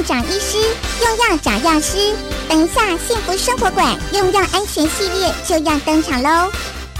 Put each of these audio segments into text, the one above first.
长医师，用药找药师。等一下，幸福生活馆用药安全系列就要登场喽！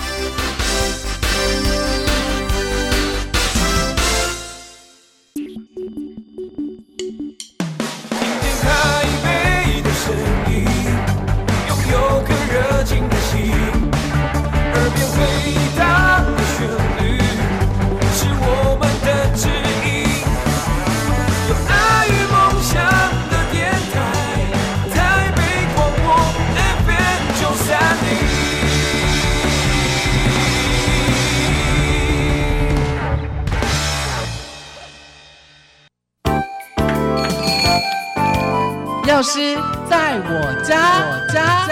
药师在我家，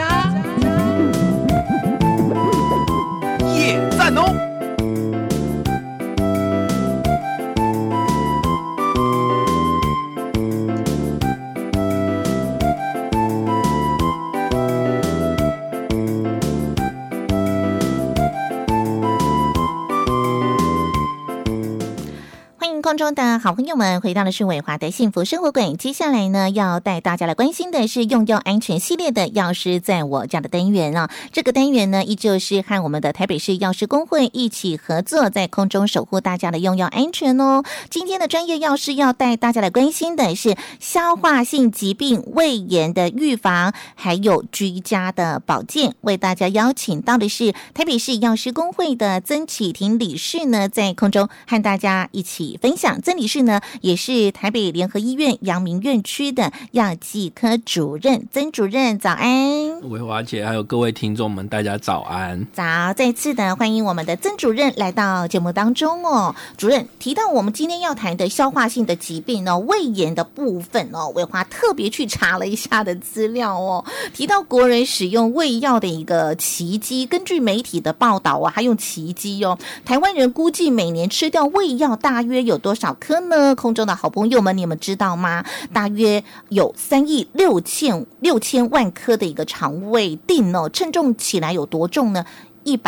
耶，赞哦！ 空中的好朋友们，回到了是伟华的幸福生活馆。接下来呢，要带大家来关心的是用药安全系列的药师在我家的单元啊。这个单元呢，依旧是和我们的台北市药师公会一起合作，在空中守护大家的用药安全哦。今天的专业药师要带大家来关心的是消化性疾病胃炎的预防，还有居家的保健。为大家邀请到的是台北市药师公会的曾启婷理事呢，在空中和大家一起分享。曾理事呢，也是台北联合医院阳明院区的药剂科主任。曾主任早安。 伟华姐还有各位听众们，大家早安。 早，再次的欢迎我们的曾主任来到节目当中哦。主任提到我们今天要谈的消化性的疾病哦，胃炎的部分哦，伟华特别去查了一下的资料哦，提到国人使用胃药的一个奇迹，根据媒体的报道啊，还用奇迹哦，台湾人估计每年吃掉胃药大约有多少颗呢？空中的好朋友们，你们知道吗？大约有3亿6千万颗的一个肠胃锭哦，称重起来有多重呢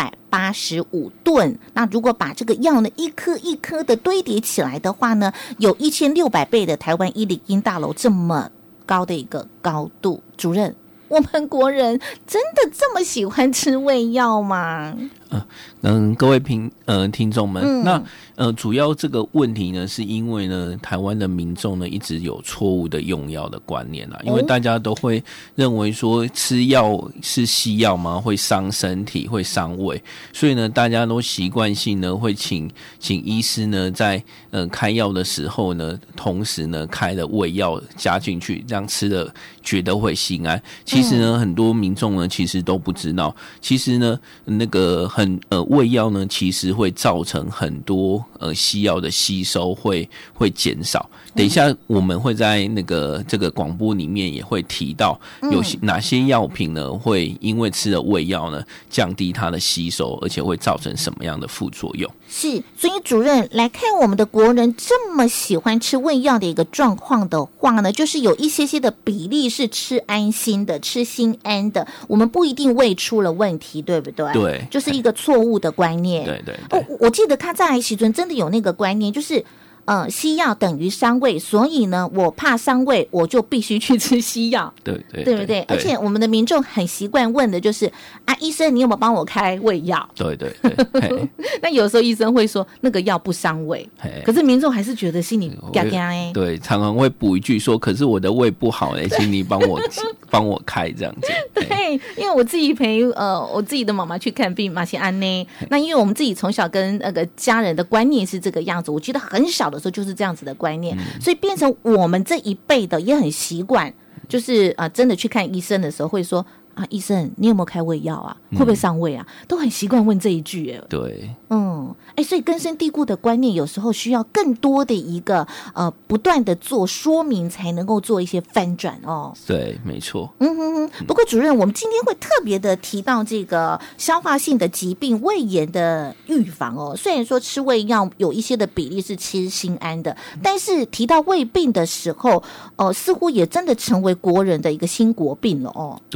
？185吨。那如果把这个药呢一颗一颗的堆叠起来的话呢，有1600倍的台湾101大楼这么高的一个高度。主任，我们国人真的这么喜欢吃胃药吗？ 各位听众们，那主要这个问题呢，是因为呢，台湾的民众呢一直有错误的用药的观念因为大家都会认为说吃药是西药吗？会伤身体，会伤胃，所以呢，大家都习惯性呢会请医师呢在开药的时候呢，同时呢开了胃药加进去，这样吃了觉得会心安。其实呢，很多民众呢其实都不知道，其实呢那个胃药呢，其实会造成很多西药的吸收会减少。等一下我们会在这个广播里面也会提到有哪些药品呢会因为吃了胃药呢降低它的吸收，而且会造成什么样的副作用。 是，所以主任来看我们的国人这么喜欢吃胃药的一个状况的话呢，就是有一些的比例是吃安心的，吃心安的，我们不一定胃出了问题，对不对？ 对， 就是一个错误的观念。 对。 我记得他在时阵真的有那个观念，就是西药等于伤胃，所以呢，我怕伤胃，我就必须去吃西药。对不对？而且我们的民众很习惯问的就是医生你有没有帮我开胃药？对。那有时候医生会说那个药不伤胃，可是民众还是觉得心里嘎嘎对，常常会补一句说，可是我的胃不好请你帮我开这样子。 对，因为我自己陪我自己的妈妈去看病嘛，是安呢。那因为我们自己从小跟那个家人的观念是这个样子，我觉得很小的时候就是这样子的观念，所以变成我们这一辈的也很习惯，就是真的去看医生的时候会说医生你有没有开胃药啊？会不会伤胃啊？都很习惯问这一句对， 所以根深蒂固的观念有时候需要更多的一个不断的做说明，才能够做一些翻转对，没错。 不过主任，我们今天会特别的提到这个消化性的疾病胃炎的预防虽然说吃胃药有一些的比例是吃心安的，但是提到胃病的时候似乎也真的成为国人的一个新国病了对。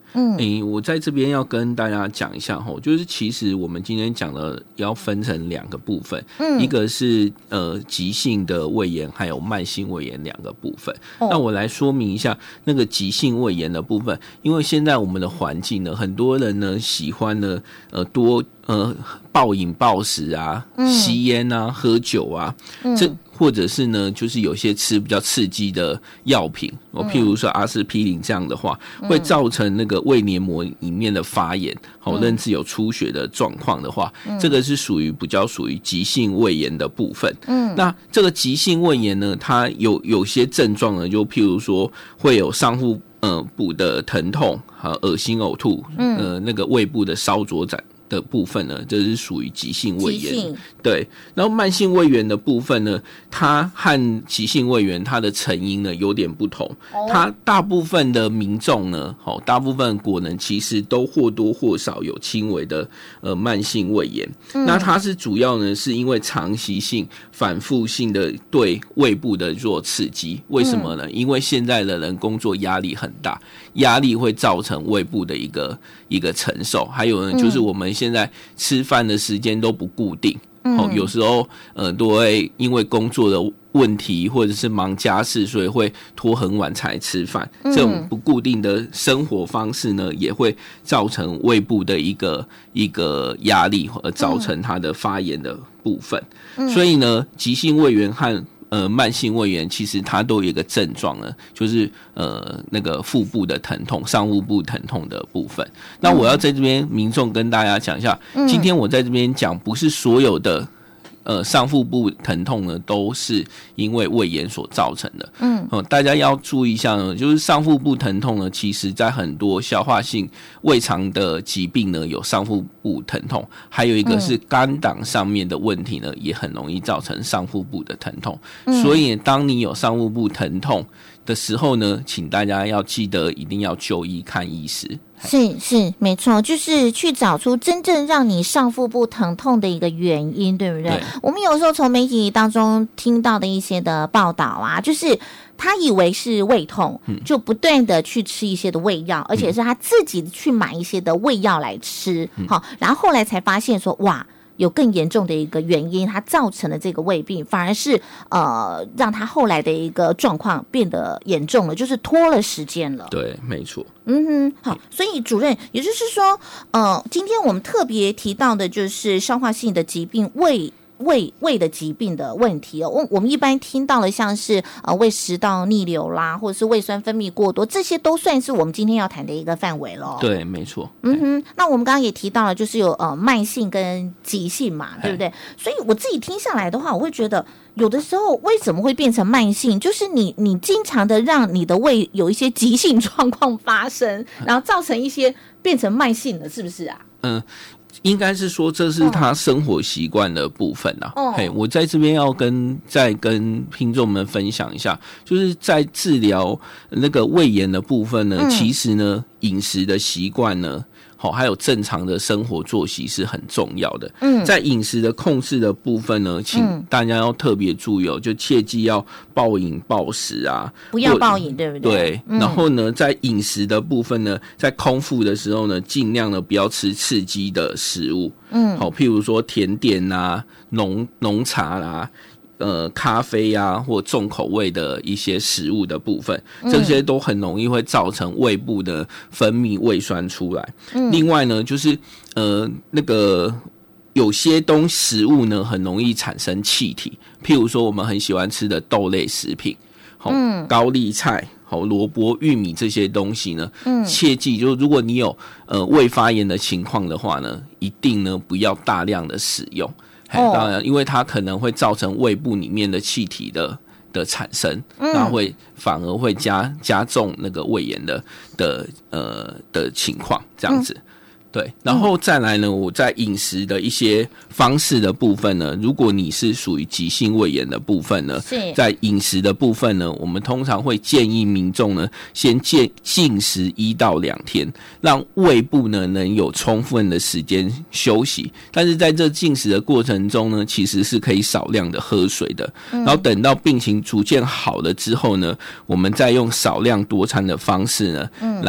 我在这边要跟大家讲一下就是其实我们今天讲的要分成2个部分，一个是急性的胃炎，还有慢性胃炎2个部分。那我来说明一下那个急性胃炎的部分，因为现在我们的环境呢，很多人呢喜欢呢多暴饮暴食啊，吸烟啊，喝酒啊，这或者是呢，就是有些吃比较刺激的药品，譬如说阿司匹林这样的话，会造成那个胃黏膜里面的发炎，甚至有出血的状况的话，这个是比较属于急性胃炎的部分。那这个急性胃炎呢，它有些症状呢，就譬如说会有上腹部的疼痛，恶心呕吐，那个胃部的烧灼的部分呢，这是属于急性胃炎。对，然后慢性胃炎的部分呢，它和急性胃炎它的成因呢有点不同。它大部分的民众呢，大部分国人其实都或多或少有轻微的慢性胃炎。那它是主要呢是因为长期性、反复性的对胃部的做刺激。为什么呢？因为现在的人工作压力很大，压力会造成胃部的一个承受。还有呢，就是我们现在吃饭的时间都不固定，有时候都会因为工作的问题或者是忙家事，所以会拖很晚才吃饭。这种不固定的生活方式呢，也会造成胃部的一个压力，而造成它的发炎的部分。所以呢，急性胃炎和慢性胃炎其实它都有一个症状呢，就是那个腹部的疼痛、上腹部疼痛的部分。那我要在这边民众跟大家讲一下，今天我在这边讲，不是所有的上腹部疼痛呢都是因为胃炎所造成的。大家要注意一下呢，就是上腹部疼痛呢，其实在很多消化性胃肠的疾病呢有上腹部疼痛，还有一个是肝胆上面的问题呢，也很容易造成上腹部的疼痛。所以当你有上腹部疼痛的时候呢，请大家要记得一定要就医看医师。 是没错，就是去找出真正让你上腹部疼痛的一个原因，对不对？我们有时候从媒体当中听到的一些的报道啊，就是他以为是胃痛，就不断的去吃一些的胃药，而且是他自己去买一些的胃药来吃，然后后来才发现说，哇，有更严重的一个原因，它造成了这个胃病，反而是让他后来的一个状况变得严重了，就是拖了时间了。 对，没错。 好，所以主任，也就是说，今天我们特别提到的就是消化性的疾病胃的疾病的问题哦。我们一般听到了像是胃食道逆流啦，或者是胃酸分泌过多，这些都算是我们今天要谈的一个范围咯。 对，没错。 那我们刚刚也提到了，就是有慢性跟急性嘛，对不对？所以我自己听下来的话，我会觉得有的时候为什么会变成慢性，就是你经常的让你的胃有一些急性状况发生，然后造成一些变成慢性的，是不是啊？ 应该是说这是他生活习惯的部分啦。我在这边要再跟听众们分享一下，就是在治疗那个胃炎的部分呢，其实呢饮食的习惯呢，还有正常的生活作息是很重要的。在饮食的控制的部分呢，请大家要特别注意就切记要暴饮暴食啊， 不要暴饮，对不对？ 对。然后呢，在饮食的部分呢，在空腹的时候呢，尽量的不要吃刺激的食物。譬如说甜点啊、浓茶啦、咖啡啊，或重口味的一些食物的部分，这些都很容易会造成胃部的分泌胃酸出来。另外呢，就是那个有些食物呢，很容易产生气体，譬如说我们很喜欢吃的豆类食品，高丽菜、萝卜、玉米这些东西呢，切记就如果你有胃发炎的情况的话呢，一定呢不要大量的使用。当然，因为它可能会造成胃部里面的气体的产生，然后反而会加重那个胃炎的情况，这样子。对，然后再来呢，我在饮食的一些方式的部分呢，如果你是属于急性胃炎的部分呢，在饮食的部分呢，我们通常会建议民众呢，先禁食1到2天，让胃部呢能有充分的时间休息。但是在这禁食的过程中呢，其实是可以少量的喝水的。然后等到病情逐渐好了之后呢，我们再用少量多餐的方式呢，来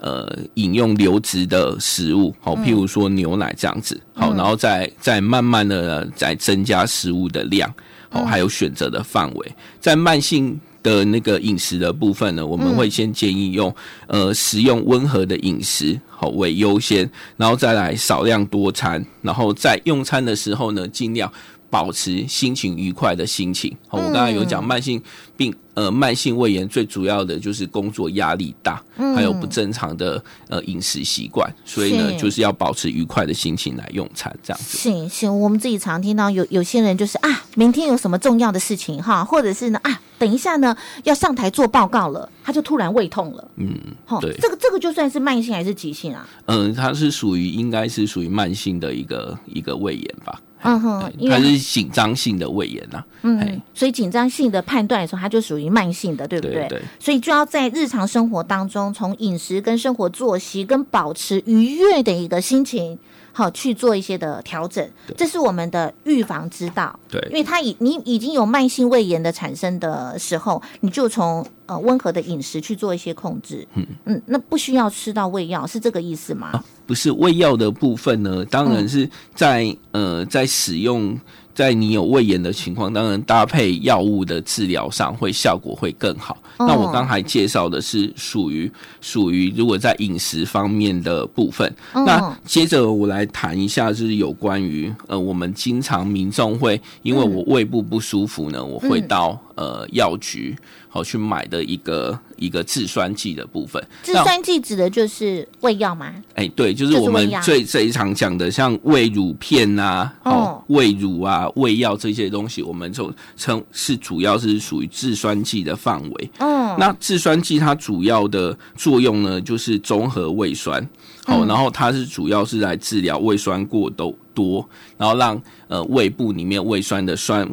饮用流质的食物，好，譬如说牛奶这样子，好，然后再慢慢的再增加食物的量，好，还有选择的范围，在慢性的那个饮食的部分呢，我们会先建议用食用温和的饮食好为优先，然后再来少量多餐，然后在用餐的时候呢，尽量保持心情愉快的心情。我刚才有讲慢性胃炎最主要的就是工作压力大，还有不正常的饮食习惯，所以呢就是要保持愉快的心情来用餐，这样子。 是，我们自己常听到有些人就是明天有什么重要的事情哈，或者是呢等一下呢要上台做报告了，他就突然胃痛了。对，这个就算是慢性还是急性啊？它是应该是属于慢性的一个胃炎吧。 因为它是紧张性的胃炎啊。 所以紧张性的判断的时候，它就属于慢性的，对不对？对。所以就要在日常生活当中，从饮食跟生活作息跟保持愉悦的一个心情，好去做一些的调整，这是我们的预防之道。 对， 因为你已经有慢性胃炎的产生的时候，你就从温和的饮食去做一些控制。那不需要吃到胃药，是这个意思吗？ 不是，胃药的部分呢，当然是在使用。在你有胃炎的情况，当然搭配药物的治疗上效果会更好。那我刚才介绍的是属于如果在饮食方面的部分。那接着我来谈一下，就是有关于我们经常民众会因为我胃部不舒服呢，我会到药局好去买的一个制酸剂的部分。 制酸剂指的就是胃药吗？ 对，就是我们最常讲的，像胃乳片啊，胃乳啊。胃药这些东西，我们就称是主要是属于制酸剂的范围。那制酸剂它主要的作用呢，就是中和胃酸。然后它是主要是来治疗胃酸过多，然后让胃部里面胃酸的酸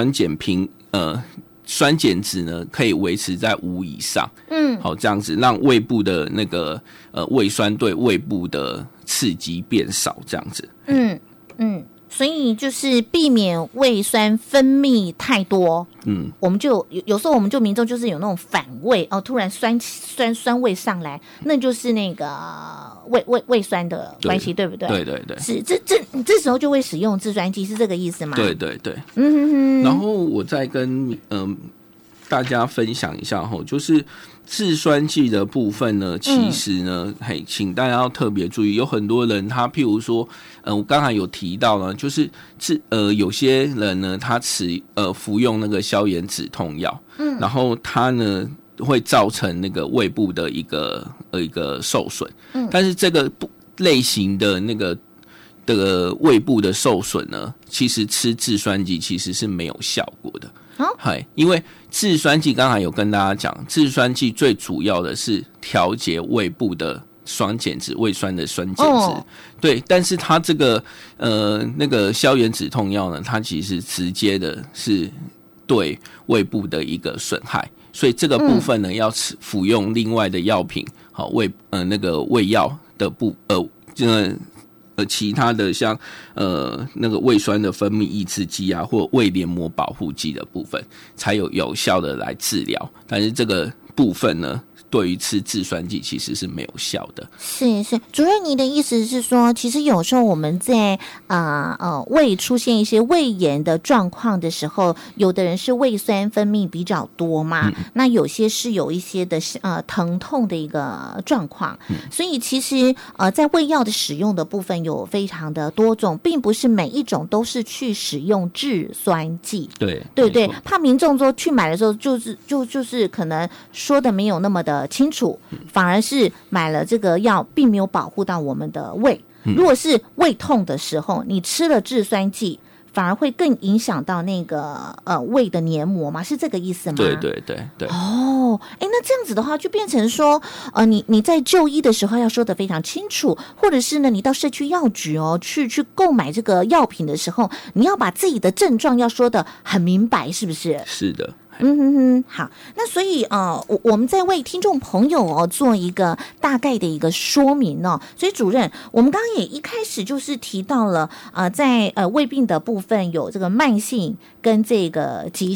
碱值呢可以维持在5以上。好，这样子让胃部的那个胃酸对胃部的刺激变少，这样子。 所以就是避免胃酸分泌太多。我们就有时候我们就民众就是有那种反胃突然酸胃上来，那就是那个胃酸的关系，对不对？ 对， 是这时候就会使用制酸剂，是这个意思吗？ 对。然后我再跟大家分享一下就是制酸剂的部分呢，其实呢，请大家要特别注意，有很多人他譬如说，我刚才有提到呢，就是有些人呢，他服用那个消炎止痛药，然后他呢会造成那个胃部的一个受损，但是这个类型的那个胃部的受损呢，其实吃制酸剂其实是没有效果的。因为制酸剂刚才有跟大家讲，制酸剂最主要的是调节胃部的酸碱值，胃酸的酸碱值。对，但是它这个那个消炎止痛药呢，它其实直接的是对胃部的一个损害，所以这个部分呢，要服用另外的药品，好那个胃药的其他的像那个胃酸的分泌抑制剂啊，或胃黏膜保护剂的部分，才有效的来治疗。但是这个部分呢，对于吃制酸剂其实是没有效的。 是，主任，你的意思是说，其实有时候我们在胃出现一些胃炎的状况的时候，有的人是胃酸分泌比较多嘛，那有些是有一些的疼痛的一个状况，所以其实在胃药的使用的部分有非常的多种，并不是每一种都是去使用制酸剂。对不对？怕民众说去买的时候就是可能说的没有那么的清楚，反而是买了这个药并没有保护到我们的胃。如果是胃痛的时候，你吃了制酸剂，反而会更影响到那个胃的黏膜嘛，是这个意思吗？ 对。 那这样子的话，就变成说，你在就医的时候要说得非常清楚，或者是呢，你到社区药局去购买这个药品的时候，你要把自己的症状要说得很明白，是不是？ 是的。 好，那所以我们在为听众朋友做一个大概的一个说明所以主任，我们刚刚也一开始就是提到了在胃病的部分有这个慢性跟这个急性。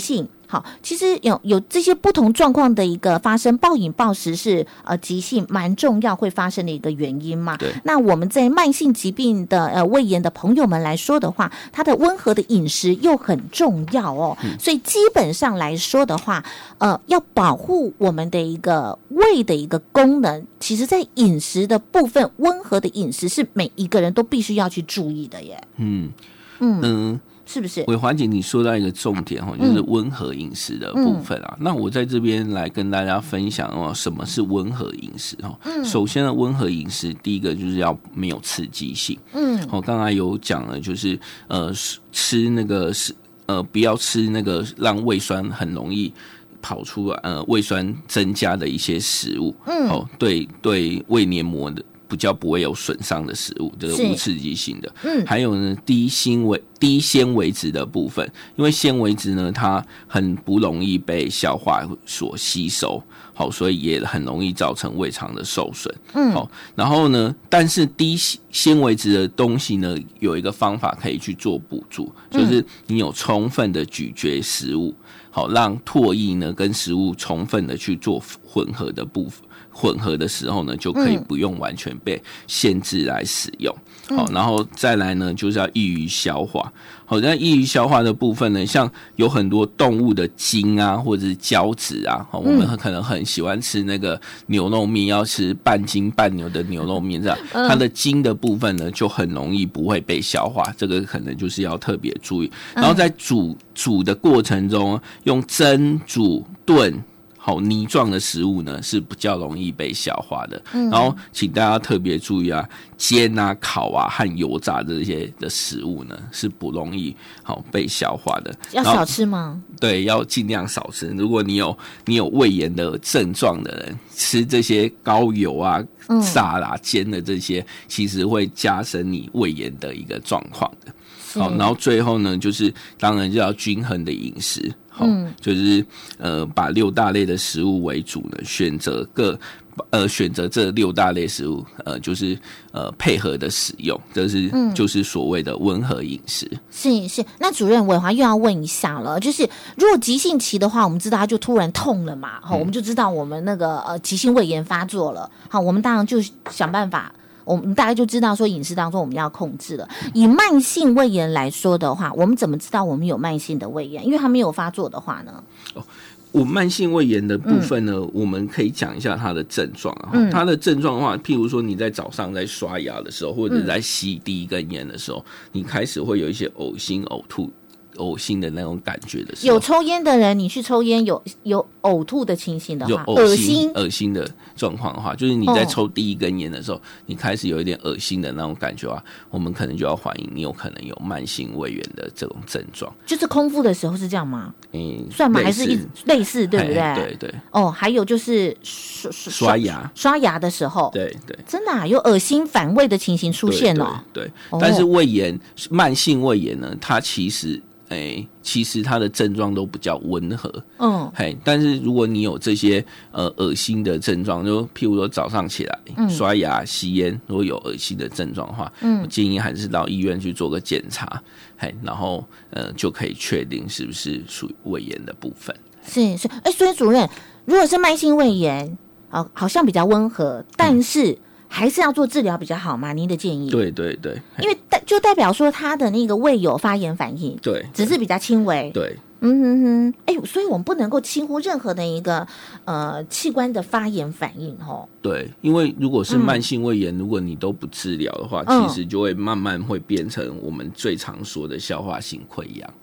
好，其实有这些不同状况的一个发生，暴饮暴食是急性蛮重要会发生的一个原因嘛。 对。 那我们在慢性疾病的胃炎的朋友们来说的话，它的温和的饮食又很重要哦。所以基本上来说的话，要保护我们的一个胃的一个功能，其实在饮食的部分，温和的饮食是每一个人都必须要去注意的耶。是不是？ 伟华姐，你说到一个重点就是温和饮食的部分啊。那我在这边来跟大家分享什么是温和饮食首先呢，温和饮食第一个就是要没有刺激性。刚才有讲了，就是吃那个不要吃那个让胃酸很容易跑出来胃酸增加的一些食物。对胃黏膜的比较不会有损伤的食物，这个无刺激性的。还有呢，低纤维质的部分，因为纤维质呢，它很不容易被消化所吸收，所以也很容易造成胃肠的受损。然后呢，但是低纤维质的东西呢，有一个方法可以去做补助，就是你有充分的咀嚼食物，让唾液呢跟食物充分的去做混合的部分。混合的时候呢，就可以不用完全被限制来使用。然后再来呢，就是要易于消化。那易于消化的部分呢，像有很多动物的筋啊，或者是胶质啊，我们可能很喜欢吃那个牛肉面，要吃半筋半牛的牛肉面，这样它的筋的部分呢，就很容易不会被消化，这个可能就是要特别注意。然后在煮的过程中，用蒸、煮、炖。泥状的食物呢是比较容易被消化的。然后请大家特别注意啊，煎啊、烤啊和油炸这些的食物呢是不容易被消化的。 要少吃吗？ 对，要尽量少吃。如果你有胃炎的症状的人，吃这些高油啊、炸啦、煎的这些，其实会加深你胃炎的一个状况的。然后最后呢，就是当然就要均衡的饮食，就是把6大类的食物为主呢，选择这6大类食物，就是配合的使用，这是就是所谓的温和饮食。 是，那主任伟华又要问一下了，就是如果急性期的话，我们知道它就突然痛了嘛，我们就知道我们那个急性胃炎发作了，我们当然就想办法。我们大概就知道说饮食当中我们要控制了。以慢性胃炎来说的话，我们怎么知道我们有慢性的胃炎？因为它没有发作的话呢？ 我慢性胃炎的部分呢，我们可以讲一下它的症状它的症状的话，譬如说你在早上在刷牙的时候，或者在吸第一根烟的时候，你开始会有一些呕心呕吐。呕心的那种感觉的时候， 有抽烟的人，你去抽烟有呕吐的情形的话， 恶心的状况的话，就是你在抽第一根烟的时候，你开始有一点恶心的那种感觉啊，我们可能就要怀疑你有可能有慢性胃炎的这种症状。 就是空腹的时候是这样吗？算吗？还是类似，对不对？ 对。 还有就是刷牙的时候， 对， 真的有恶心反胃的情形出现了。 对，但是胃炎，慢性胃炎呢，它其实它的症状都比较温和，但是如果你有这些恶心的症状，就譬如说早上起来刷牙、吸烟，如果有恶心的症状的话，我建议还是到医院去做个检查，然后就可以确定是不是属于胃炎的部分。 是，所以主任，如果是慢性胃炎，好像比较温和，但是还是要做治疗比较好吗？您的建议？ 对， 因为就代表说他的那个胃有发炎反应， 对， 只是比较轻微， 对， 所以我们不能够轻忽任何的一个器官的发炎反应对，因为如果是慢性胃炎，如果你都不治疗的话，其实就会慢慢会变成我们最常说的消化性溃疡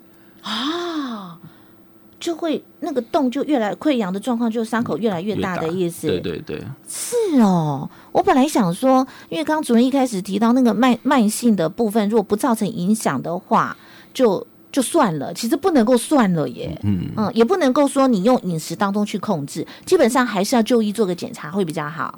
就会那个洞就越来溃疡的状况，就伤口越来越大的意思。 对， 是哦。我本来想说，因为刚刚主任一开始提到那个慢性的部分，如果不造成影响的话，就算了。其实不能够算了耶。也不能够说你用饮食当中去控制，基本上还是要就医做个检查会比较好。 对，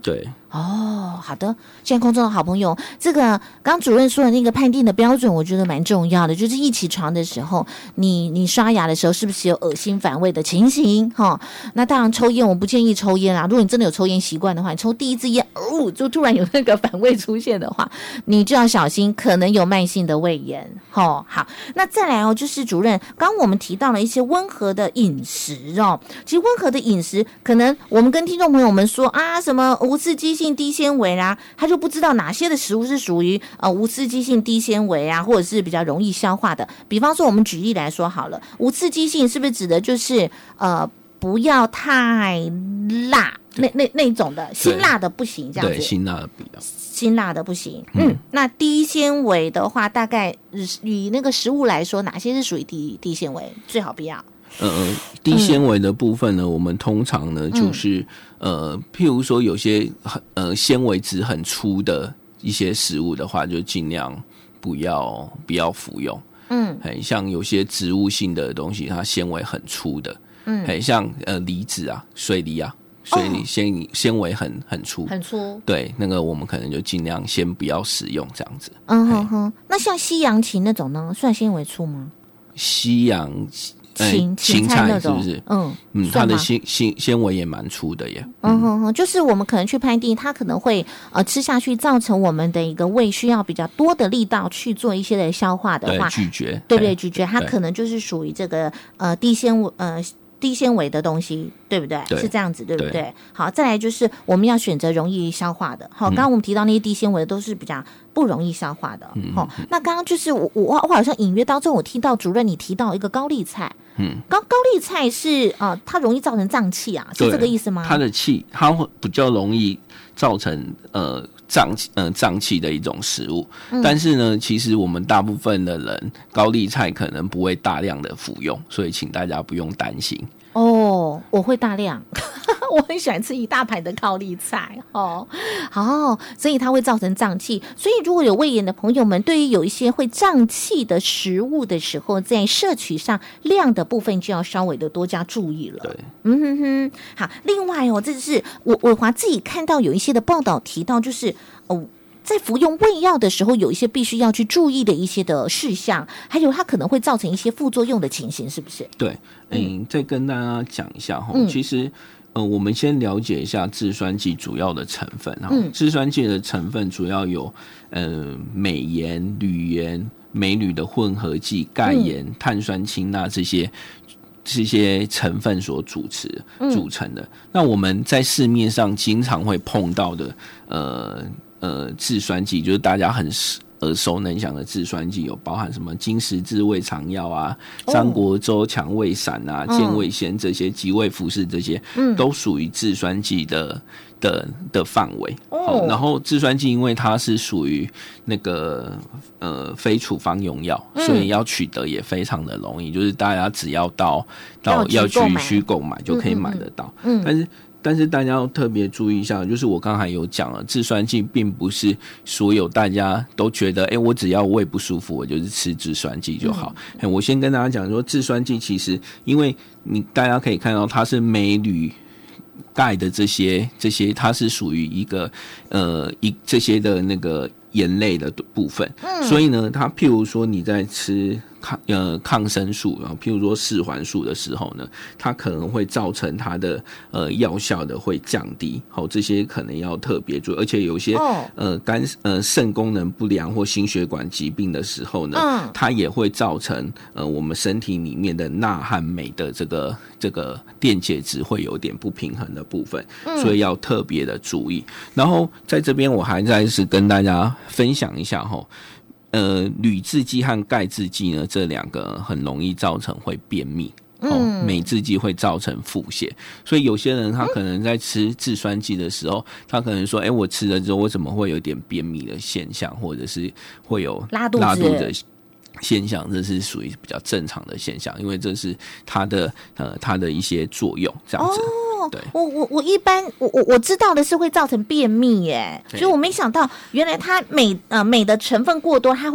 好的，现在空中的好朋友，这个刚主任说的那个判定的标准，我觉得蛮重要的，就是一起床的时候，你刷牙的时候是不是有恶心反胃的情形？那当然抽烟我不建议抽烟啦，如果你真的有抽烟习惯的话，你抽第一支烟，就突然有那个反胃出现的话，你就要小心，可能有慢性的胃炎。好，那再来就是主任，刚我们提到了一些温和的饮食其实温和的饮食，可能我们跟听众朋友们说啊，什么无刺激性低纤维啦，他就不知道哪些的食物是属于无刺激性低纤维啊，或者是比较容易消化的。比方说，我们举例来说好了，无刺激性是不是指的就是不要太辣，那种的，辛辣的不行，这样子。 对，辛辣的不要。 辛辣的不行。那低纤维的话，大概以那个食物来说，哪些是属于低纤维？最好不要。 低纤维的部分呢，我们通常呢就是譬如说有些纤维质很粗的一些食物的话，就尽量不要服用。像有些植物性的东西，它纤维很粗的。像梨子啊、水梨啊，纤维很粗，很粗。对，那个我们可能就尽量先不要使用这样子。 那像西洋芹那种呢，算纤维粗吗？ 西洋芹菜是不是？它的纤维也蛮粗的耶。 就是我们可能去判定，它可能会吃下去造成我们的一个胃需要比较多的力道去做一些的消化的话， 咀嚼， 对不对？咀嚼它可能就是属于这个低纤维的东西，对不对？是这样子，对不对？好，再来就是我们要选择容易消化的。好，刚刚我们提到那些低纤维都是比较不容易消化的。那刚刚就是我好像隐约当中我听到主任你提到一个高丽菜。高丽菜是它容易造成胀气啊，是这个意思吗？ 它的气，它会比较容易造成胀气的一种食物。但是呢，其实我们大部分的人高丽菜可能不会大量的服用，所以请大家不用担心。 我会大量我很喜欢吃一大盘的高丽菜所以它会造成胀气。所以如果有胃炎的朋友们，对于有一些会胀气的食物的时候，在摄取上量的部分就要稍微的多加注意了。 对， 好，另外这是我华自己看到有一些的报道提到，就是在服用胃药的时候，有一些必须要去注意的一些的事项，还有它可能会造成一些副作用的情形，是不是？ 对，再跟大家讲一下其实我们先了解一下制酸剂主要的成分制酸剂的成分主要有镁盐、铝盐、镁铝的混合剂、钙盐、碳酸氢钠这些成分所组成的。那我们在市面上经常会碰到的制酸剂，就是大家很耳熟能详的制酸剂，有包含什么金石治胃肠药啊、张国周强胃散啊、健胃仙这些、吉胃福士这些，都属于制酸剂的范围。然后制酸剂因为它是属于那个非处方用药，所以要取得也非常的容易，就是大家只要到药局去购买就可以买得到。但是大家要特别注意一下，就是我刚才有讲了，制酸剂并不是所有大家都觉得我只要胃不舒服我就是吃制酸剂就好。我先跟大家讲说，制酸剂其实因为大家可以看到它是镁铝钙的这些它是属于一个这些的那个盐类的部分，所以呢它譬如说你在吃抗生素，然后譬如说四环素的时候呢，它可能会造成它的药效的会降低，这些可能要特别注意。而且有些肾功能不良或心血管疾病的时候呢，它也会造成我们身体里面的钠和镁的这个电解质会有点不平衡的部分，所以要特别的注意。然后在这边我还再次跟大家分享一下铝制剂和钙制剂呢，这两个很容易造成会便秘。镁制剂会造成腹泻，所以有些人他可能在吃制酸剂的时候，他可能说我吃了之后我怎么会有点便秘的现象，或者是会有拉肚子的现象，这是属于比较正常的现象，因为这是它的一些作用这样子。对， 我一般我知道的是会造成便秘耶，所以我没想到原来它镁的成分过多，它会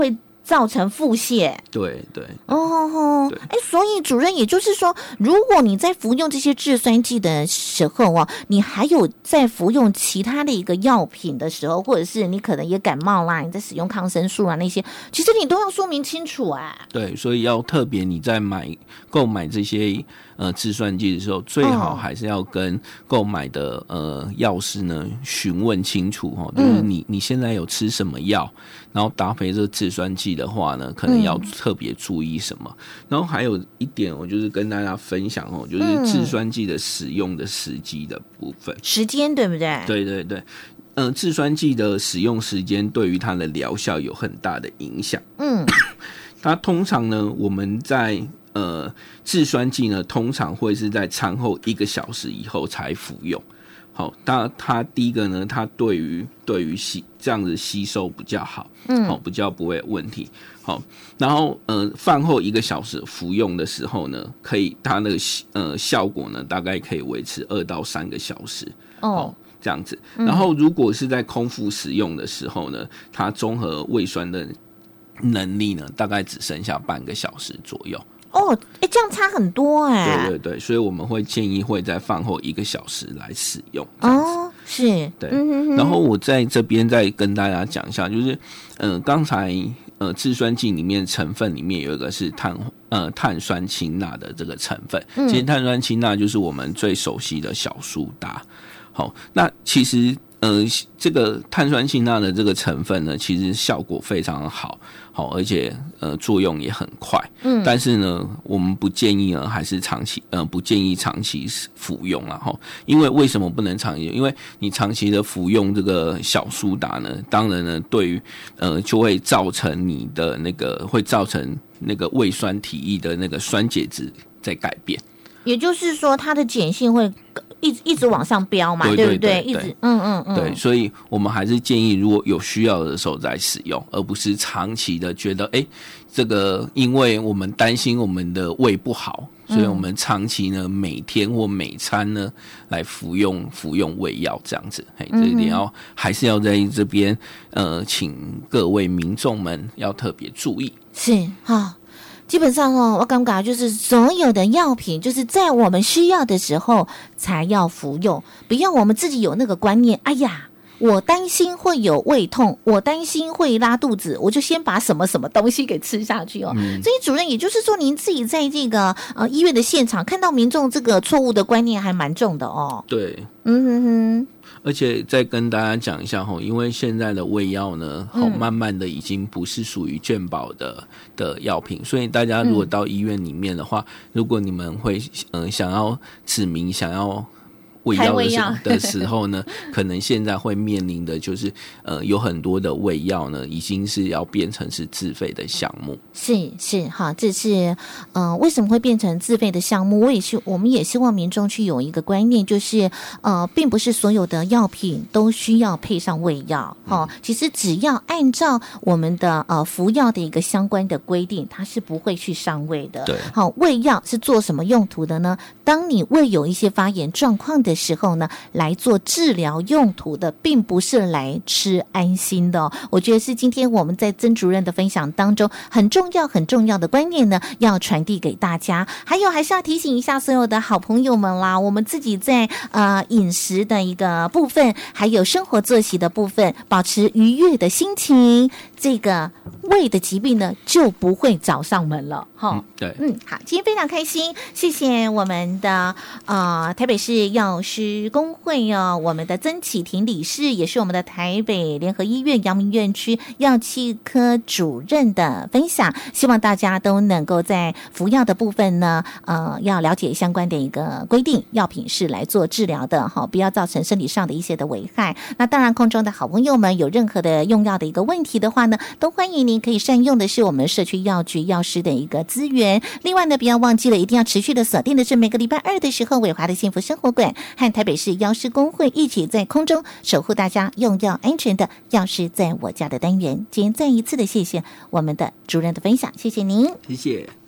造成腹泻。 对对。 所以主任也就是说，如果你在服用这些制酸剂的时候啊，你还有在服用其他的一个药品的时候，或者是你可能也感冒啦，你在使用抗生素啊那些，其实你都要说明清楚啊。 对，所以要特别你在购买这些制酸剂的时候，最好还是要跟购买的药师呢询问清楚就是你现在有吃什么药，然后搭配这个制酸剂的话呢，可能要特别注意什么。然后还有一点，我就是跟大家分享就是制酸剂的使用的时机的部分， 时间对不对？ 对对对。制酸剂的使用时间对于它的疗效有很大的影响。它通常呢，我们在制酸剂呢，通常会是在餐后1个小时以后才服用。好，它第一个呢，它对于这样子吸收比较好，比较不会有问题。好，然后饭后1个小时服用的时候呢，它那个效果呢，大概可以维持2到3个小时。这样子。然后如果是在空腹使用的时候呢，它中和胃酸的能力呢，大概只剩下半个小时左右。 这样差很多对对对，所以我们会建议会在饭后1个小时来使用。 是， 对。然后我在这边再跟大家讲一下，就是刚才制酸剂里面成分里面有一个是碳酸氢钠的这个成分。其实碳酸氢钠就是我们最熟悉的小苏打。好，那其实这个碳酸氢钠的这个成分呢，其实效果非常好，而且作用也很快。但是呢，我们不建议呢，还是不建议长期服用啦。因为为什么不能长期？因为你长期的服用这个小苏打呢，当然呢，对于就会造成你的会造成那个胃酸体液的那个酸解质在改变。 也就是说，它的碱性会一直往上飙嘛，对不对？一直对，所以我们还是建议，如果有需要的时候再使用，而不是长期的觉得，这个因为我们担心我们的胃不好，所以我们长期呢每天或每餐呢来服用胃药这样子。这一点还是要在这边请各位民众们要特别注意。 是基本上我感觉就是所有的药品，就是在我们需要的时候才要服用，不要我们自己有那个观念，我担心会有胃痛，我担心会拉肚子，我就先把什么什么东西给吃下去。所以主任，也就是说您自己在这个医院的现场看到民众这个错误的观念还蛮重的对。而且再跟大家讲一下因为现在的胃药呢慢慢的已经不是属于健保的药品，所以大家如果到医院里面的话，如果你们会想要指明想要胃药的时候呢，可能现在会面临的就是有很多的胃药呢，已经是要变成是自费的项目。 是这是为什么会变成自费的项目？我们也希望民众去有一个观念，就是并不是所有的药品都需要配上胃药。其实只要按照我们的服药的一个相关的规定，它是不会去上胃的。 对。 胃药是做什么用途的呢？当你胃有一些发炎状况的时候呢，来做治疗用途的，并不是来吃安心的。我觉得是今天我们在曾主任的分享当中很重要的观念呢，要传递给大家。还有还是要提醒一下所有的好朋友们啦，我们自己在饮食的一个部分，还有生活作息的部分，保持愉悦的心情，这个胃的疾病呢就不会找上门了。 对。 好，今天非常开心，谢谢我们的台北市药师公会我们的曾启廷理事，也是我们的台北联合医院阳明院区药剂科主任的分享。希望大家都能够在服药的部分呢要了解相关的一个规定，药品是来做治疗的不要造成身体上的一些的危害。那当然空中的好朋友们有任何的用药的一个问题的话呢，都欢迎您可以善用的是我们社区药局药师的一个资源。另外呢，不要忘记了一定要持续的锁定的是每个礼拜2的时候，伟华的幸福生活馆和台北市药师公会一起在空中守护大家用药安全的药师在我家的单元。今天再一次的谢谢我们的主任的分享，谢谢您， 谢谢。